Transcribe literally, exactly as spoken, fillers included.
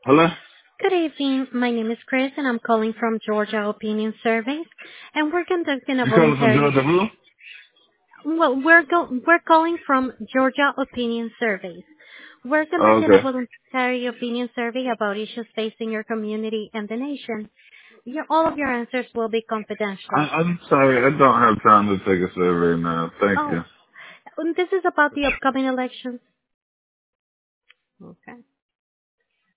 Hello? Good evening. My name is Chris, and I'm calling from Georgia Opinion Surveys, and we're conducting a You calling from voluntary. Georgia who? Well, we're go, we're calling from Georgia Opinion Surveys. We're Oh, conducting a okay. voluntary opinion survey about issues facing your community and the nation. Your, all of your answers will be I, confidential. I'm sorry, I don't have time to take a survey now. Thank you. Oh, and this is about the upcoming elections. Okay.